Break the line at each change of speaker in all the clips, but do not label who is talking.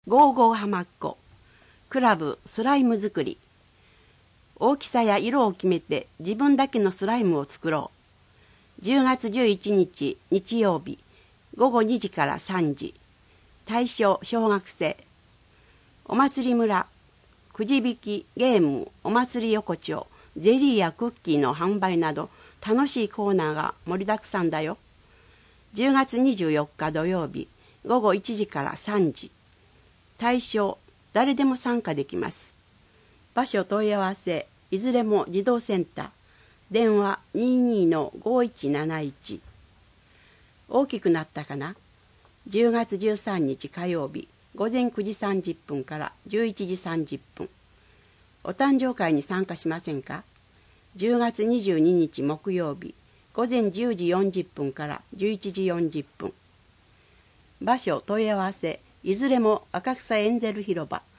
ゴーゴー浜っ子クラブスライム作り。大きさや色を決めて自分だけのスライムを作ろう。10月11日日曜日午後2時から3時。対象小学生。お祭り村、くじ引き、ゲーム、お祭り横丁、ゼリーやクッキーの販売など楽しいコーナーが盛りだくさんだよ。10月24日土曜日午後1時から3時。対象誰でも参加できます。場所問い合わせいずれも児童センター。電話 22-5171。大きくなったかな。10月13日火曜日午前9時30分から11時30分。お誕生会に参加しませんか。10月22日木曜日午前10時40分から11時40分。場所問い合わせいずれも赤草エンゼル広場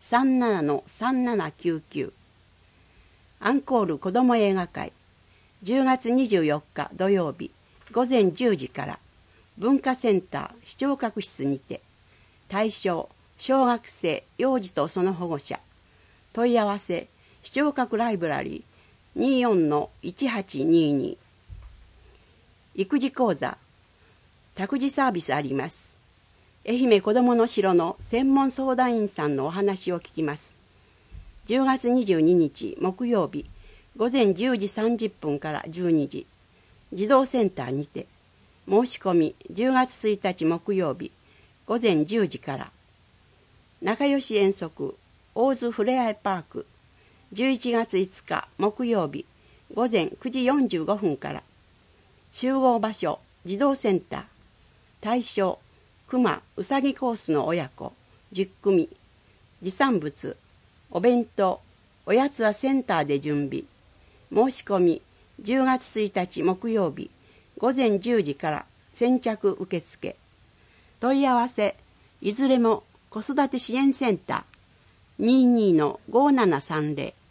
37-3799。アンコール子ども映画会10月24日土曜日午前10時から文化センター視聴覚室にて。対象小学生、幼児とその保護者。問い合わせ視聴覚ライブラリー 24-1822。育児講座託児サービスあります。愛媛こどもの城の専門相談員さんのお話を聞きます。10月22日木曜日午前10時30分から12時。児童センターにて。申し込み10月1日木曜日午前10時から。仲良し遠足大津ふれあいパーク11月5日木曜日午前9時45分から。集合場所児童センター。対象熊うさぎコースの親子10組。持参物お弁当おやつはセンターで準備。申し込み10月1日木曜日午前10時から先着受付。問い合わせいずれも子育て支援センター 22-5730。